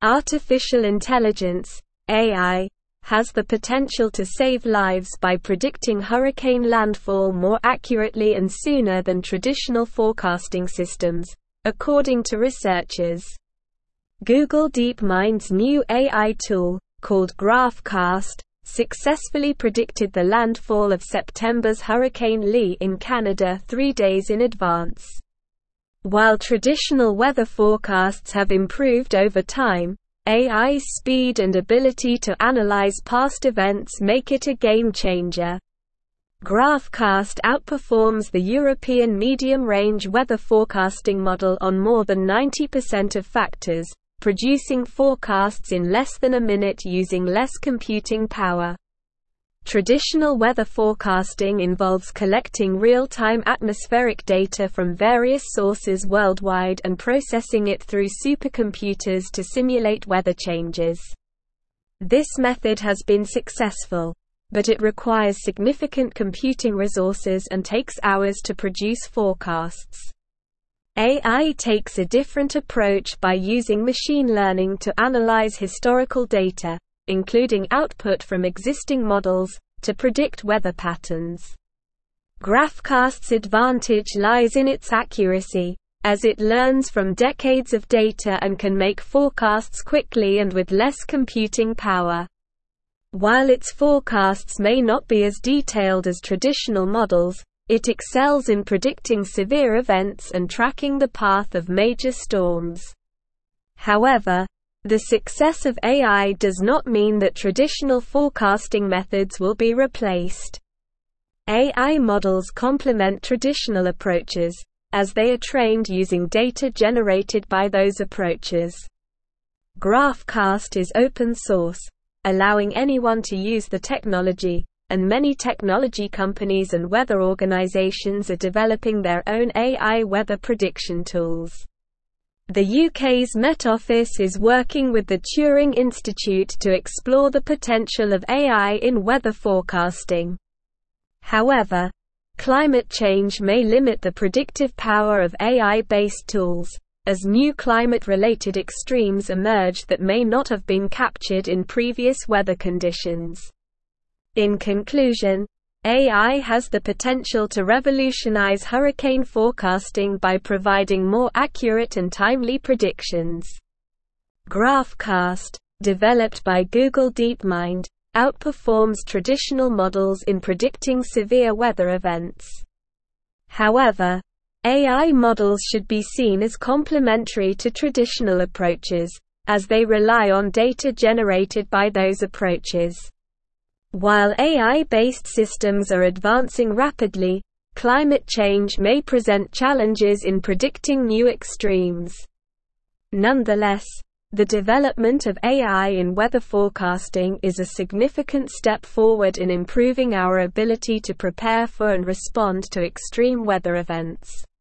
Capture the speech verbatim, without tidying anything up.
Artificial intelligence, A I, has the potential to save lives by predicting hurricane landfall more accurately and sooner than traditional forecasting systems, according to researchers. Google DeepMind's new A I tool, called GraphCast, successfully predicted the landfall of September's Hurricane Lee in Canada three days in advance. While traditional weather forecasts have improved over time, A I's speed and ability to analyze past events make it a game changer. GraphCast outperforms the European medium-range weather forecasting model on more than ninety percent of factors, producing forecasts in less than a minute using less computing power. Traditional weather forecasting involves collecting real-time atmospheric data from various sources worldwide and processing it through supercomputers to simulate weather changes. This method has been successful, but it requires significant computing resources and takes hours to produce forecasts. A I takes a different approach by using machine learning to analyze historical data, including output from existing models, to predict weather patterns. GraphCast's advantage lies in its accuracy, as it learns from decades of data and can make forecasts quickly and with less computing power. While its forecasts may not be as detailed as traditional models, it excels in predicting severe events and tracking the path of major storms. However, the success of A I does not mean that traditional forecasting methods will be replaced. A I models complement traditional approaches, as they are trained using data generated by those approaches. GraphCast is open source, allowing anyone to use the technology, and many technology companies and weather organizations are developing their own A I weather prediction tools. The U K's Met Office is working with the Turing Institute to explore the potential of A I in weather forecasting. However, climate change may limit the predictive power of A I-based tools, as new climate-related extremes emerge that may not have been captured in previous weather conditions. In conclusion, A I has the potential to revolutionize hurricane forecasting by providing more accurate and timely predictions. GraphCast, developed by Google DeepMind, outperforms traditional models in predicting severe weather events. However, A I models should be seen as complementary to traditional approaches, as they rely on data generated by those approaches. While A I-based systems are advancing rapidly, climate change may present challenges in predicting new extremes. Nonetheless, the development of A I in weather forecasting is a significant step forward in improving our ability to prepare for and respond to extreme weather events.